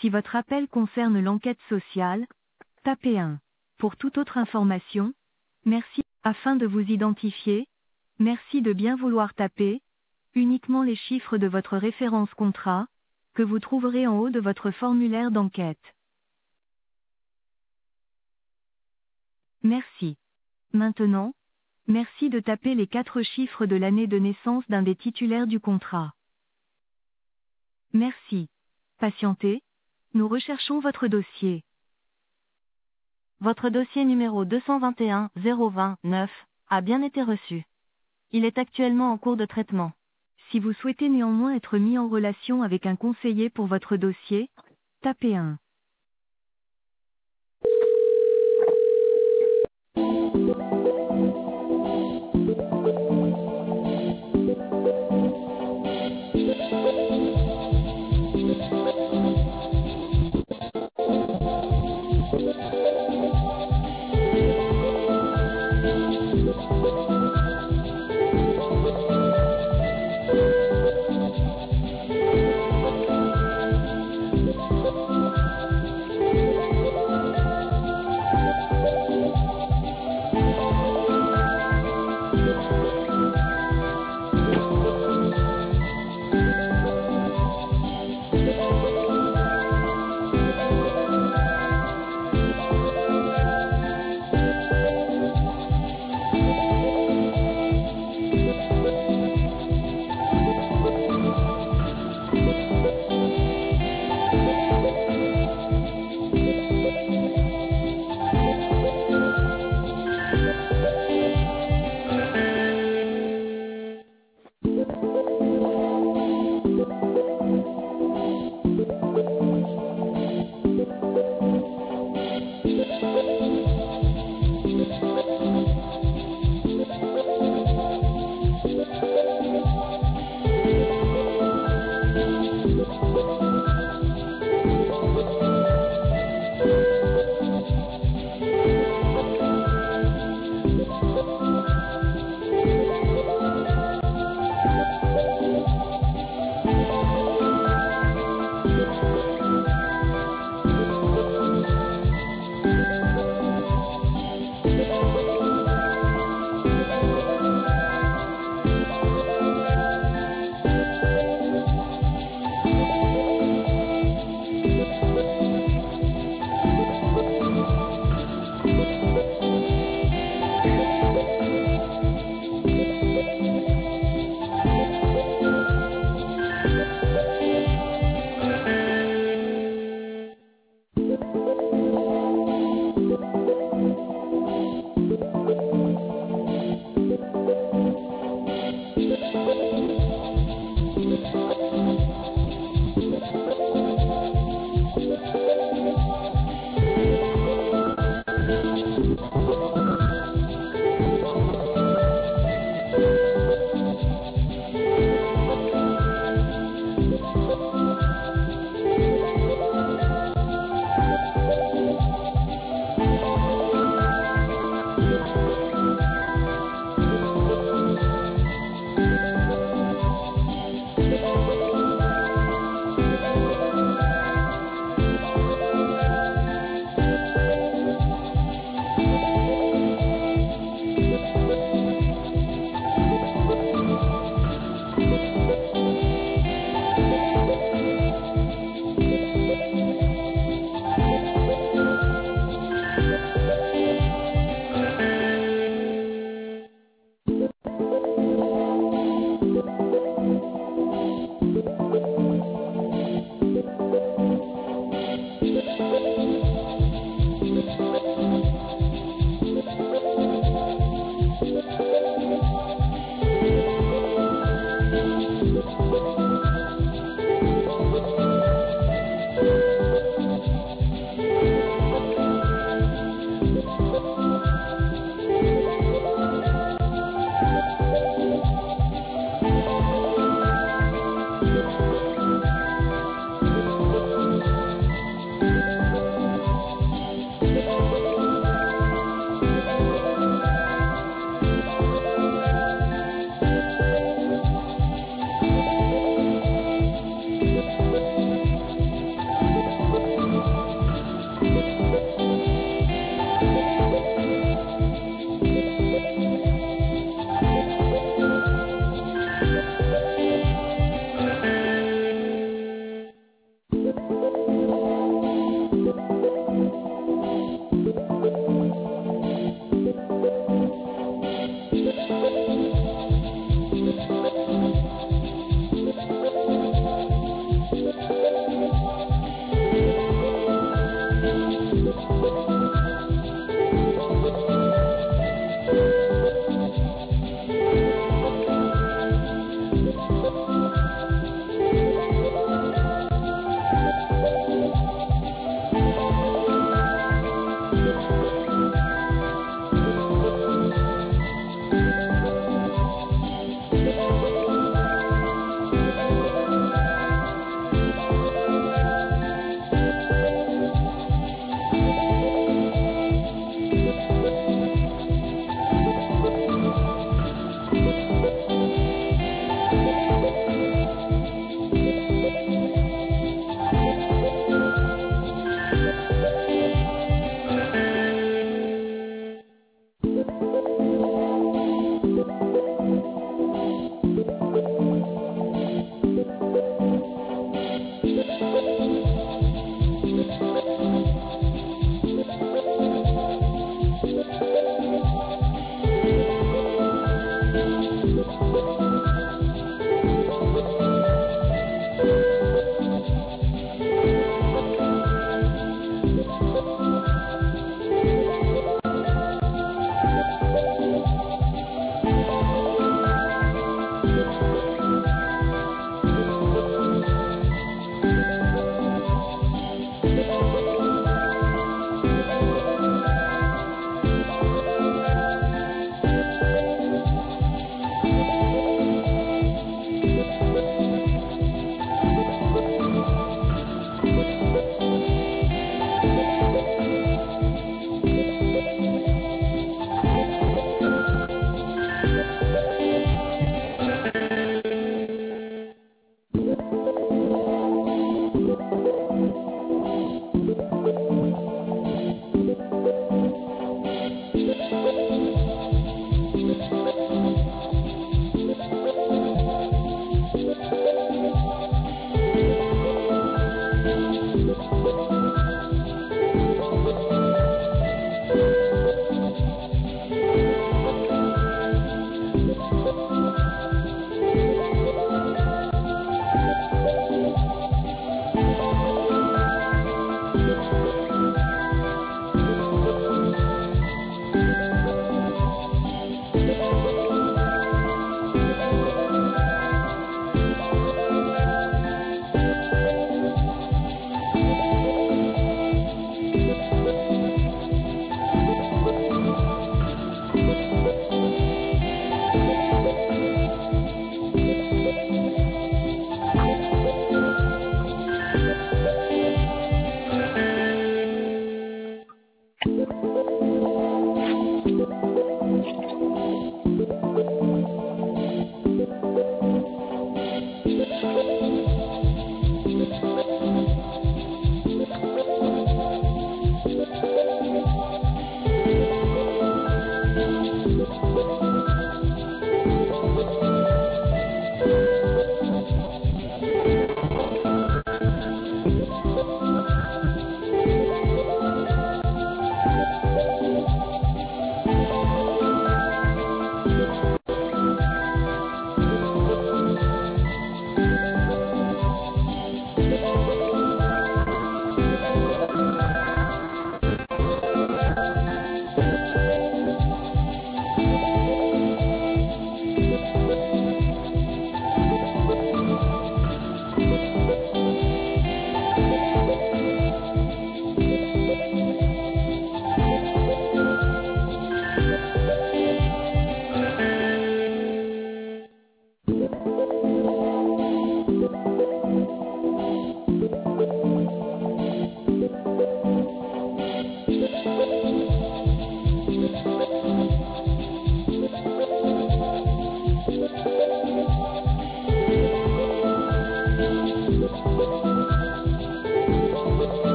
Si votre appel concerne l'enquête sociale, tapez 1. Pour toute autre information, merci. Afin de vous identifier, merci de bien vouloir taper uniquement les chiffres de votre référence contrat, que vous trouverez en haut de votre formulaire d'enquête. Merci. Maintenant, merci de taper les 4 chiffres de l'année de naissance d'un des titulaires du contrat. Merci. Patientez, nous recherchons votre dossier. Votre dossier numéro 221 020 9 a bien été reçu. Il est actuellement en cours de traitement. Si vous souhaitez néanmoins être mis en relation avec un conseiller pour votre dossier, tapez 1.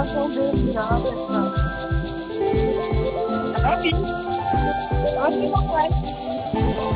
entender já, pessoal. Tá ouvindo? Aqui não vai.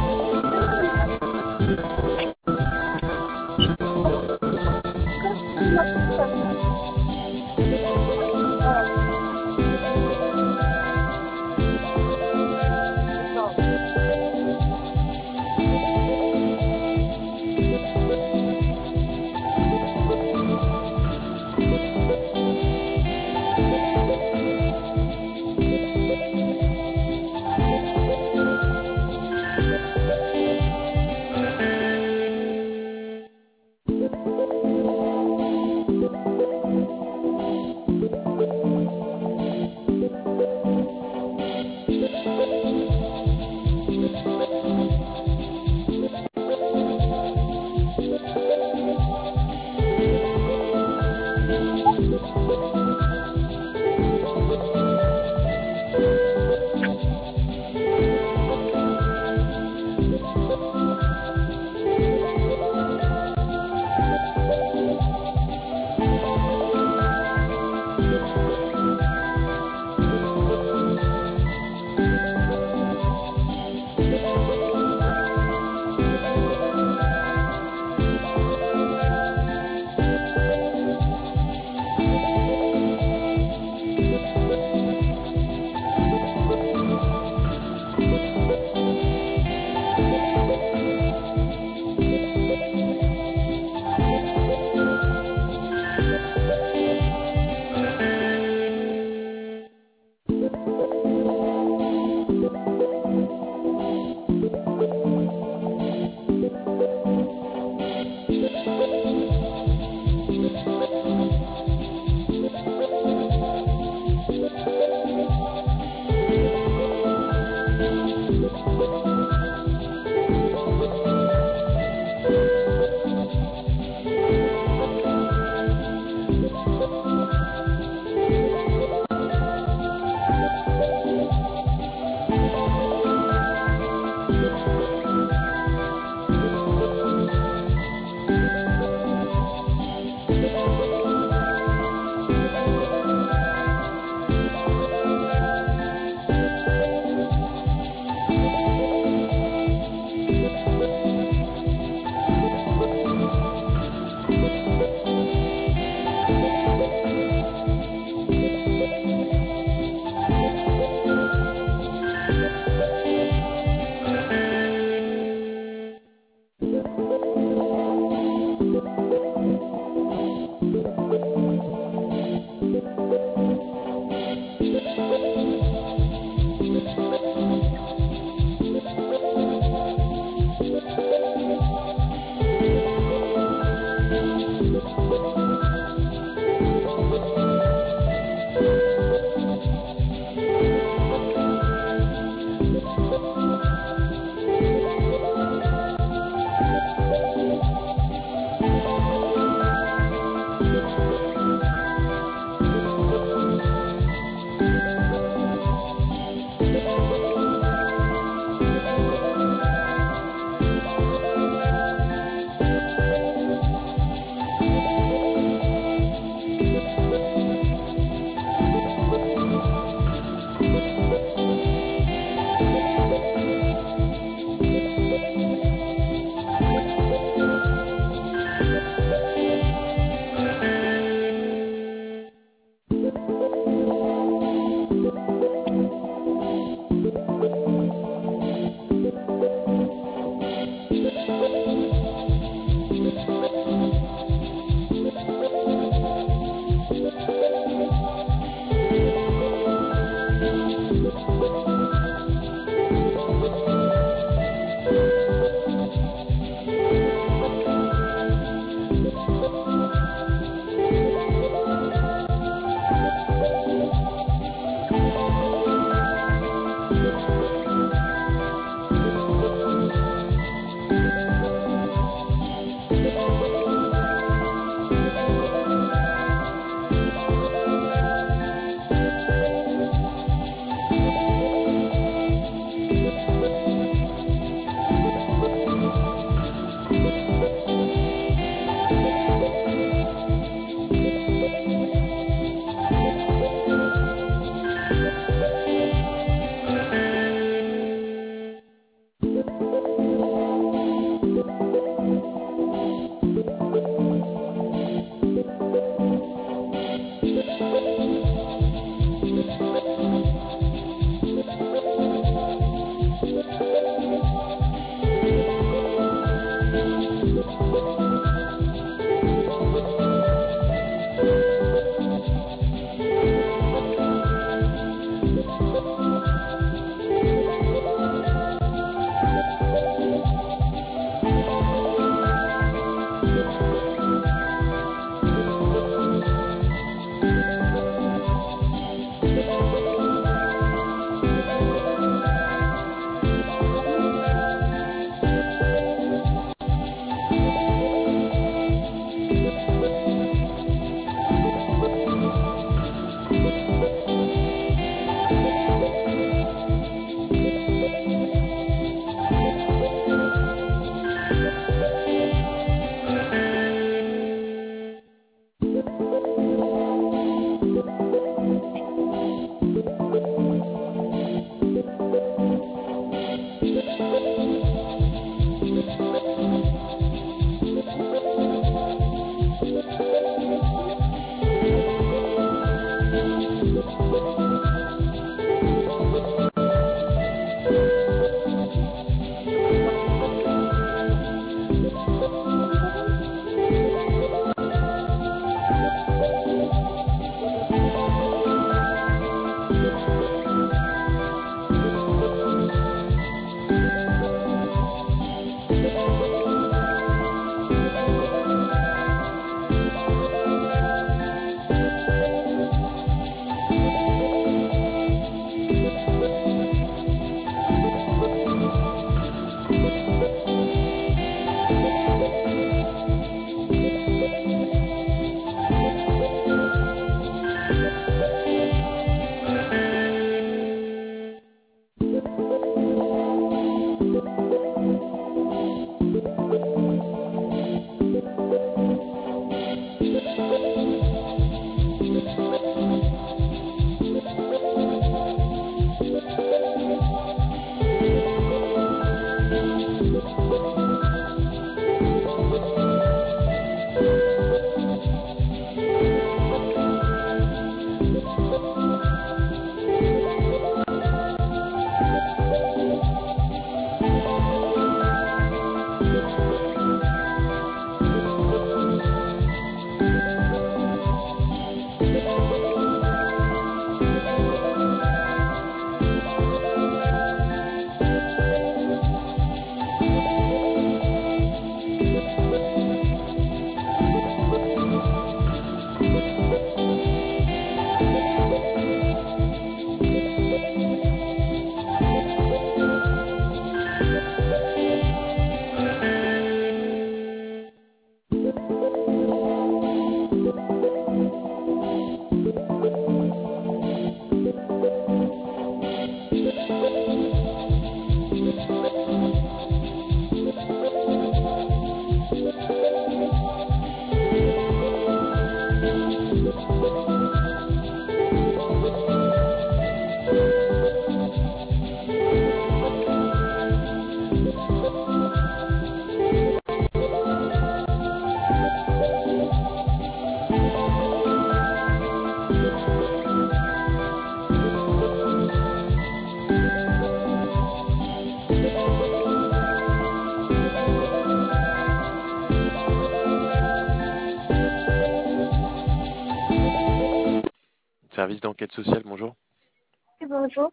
Service d'enquête sociale, bonjour. Oui, bonjour.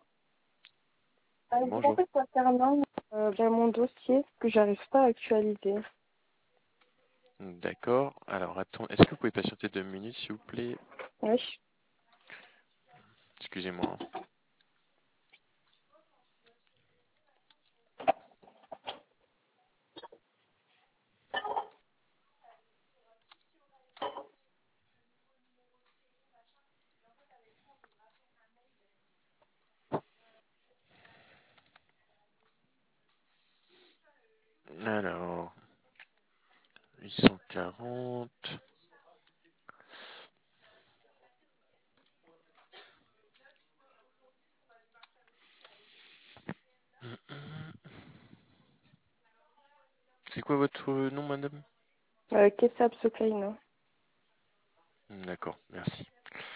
Je vous Bonjour. rappelle concernant mon dossier que j'arrive pas à actualiser. D'accord. Alors, attends, est-ce que vous pouvez patienter 2 minutes, s'il vous plaît? Oui. Excusez-moi. Alors, 840. C'est quoi votre nom, madame? Kessab Sokaina. D'accord, merci.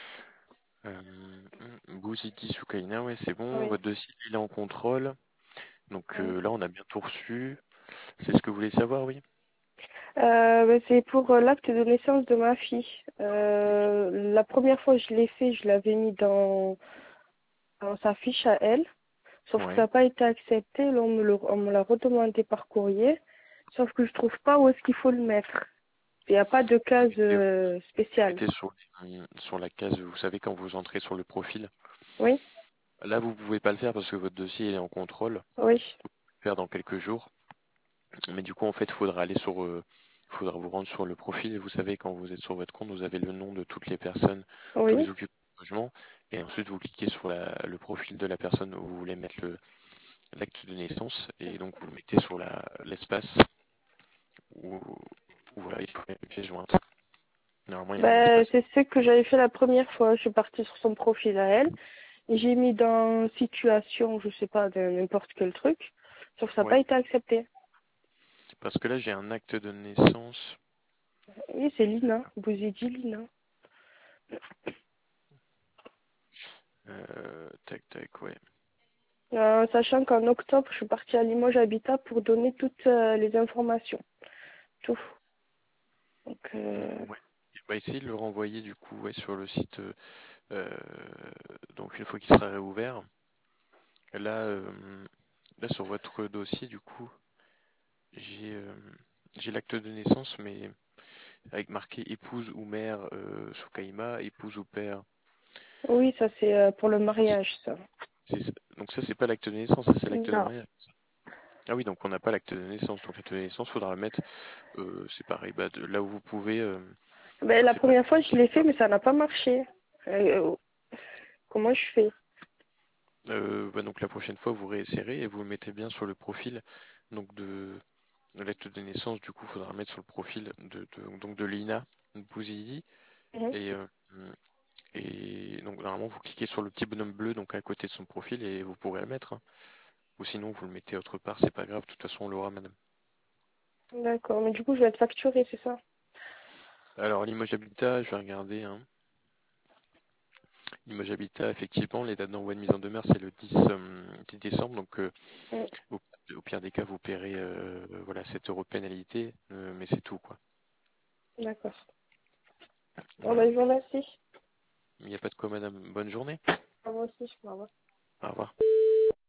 Bouzidi Soukaina, ouais, c'est bon. Oui. Votre dossier, il est en contrôle. Donc Oui. là, on a bien tout reçu. C'est ce que vous voulez savoir, oui? C'est pour l'acte de naissance de ma fille. La première fois que je l'ai fait, je l'avais mis dans sa fiche à elle. Sauf que ça Ouais. n'a pas été accepté. Là, on me l'a redemandé par courrier. Sauf que je trouve pas où est-ce qu'il faut le mettre. Il n'y a pas de case spéciale. Mettez sur la case, vous savez, quand vous entrez sur le profil. Oui, Là, vous pouvez pas le faire parce que votre dossier il est en contrôle. oui, Vous pouvez le faire dans quelques jours. Mais du coup, en fait, faudra vous rendre sur le profil. Et vous savez, quand vous êtes sur votre compte, vous avez le nom de toutes les personnes, tous oui. les occupants du logement. Et ensuite, vous cliquez sur le profil de la personne où vous voulez mettre l'acte de naissance. Et donc, vous le mettez sur l'espace où, voilà, il faut mettre une pièce jointe. Normalement, il y a un espace. C'est ce que j'avais fait la première fois. Je suis partie sur son profil à elle. Et j'ai mis dans situation, je sais pas, de n'importe quel truc. Sauf que ça n'a pas Ouais. été accepté. Parce que là, j'ai un acte de naissance. Oui, c'est Lina. Vous avez dit Lina. Tac, tac, ouais. Sachant qu'en octobre, je suis partie à Limoges Habitat pour donner toutes les informations. Tout. Donc, Ouais. Bah, essayez de le renvoyer du coup ouais, sur le site. Euh, donc une fois qu'il sera réouvert. Là, là sur votre dossier du coup, j'ai euh, j'ai l'acte de naissance, mais avec marqué épouse ou mère Soukaima, épouse ou père. oui, ça c'est pour le mariage, ça. Donc ça c'est pas l'acte de naissance, ça c'est l'acte de Non. mariage. Ah oui, donc on n'a pas l'acte de naissance. Donc l'acte de naissance, faudra le mettre. C'est pareil, bah, là où vous pouvez. La C'est pas première fois, je l'ai fait, mais ça n'a pas marché. Comment je fais? Bah, donc la prochaine fois, vous réessayerez et vous le mettez bien sur le profil donc de l'acte de naissance. Du coup, il faudra mettre sur le profil donc de Lina Bouzidi Mhm. et, donc normalement vous cliquez sur le petit bonhomme bleu donc à côté de son profil et vous pourrez le mettre, hein. Ou sinon vous le mettez autre part, c'est pas grave. De toute façon, on l'aura, madame. D'accord, mais du coup, je vais être facturée, c'est ça? Alors Limoges Habitat, je vais regarder, hein. Limoges Habitat, effectivement, les dates d'envoi de mise en demeure, c'est le 10 décembre. Donc Mm. au, au pire des cas, vous paierez voilà 7 euros de pénalité, mais c'est tout, quoi. D'accord. Bon, Voilà. je vous remercie. Il n'y a pas de quoi, madame. Bonne journée. À vous aussi, au revoir. Au revoir.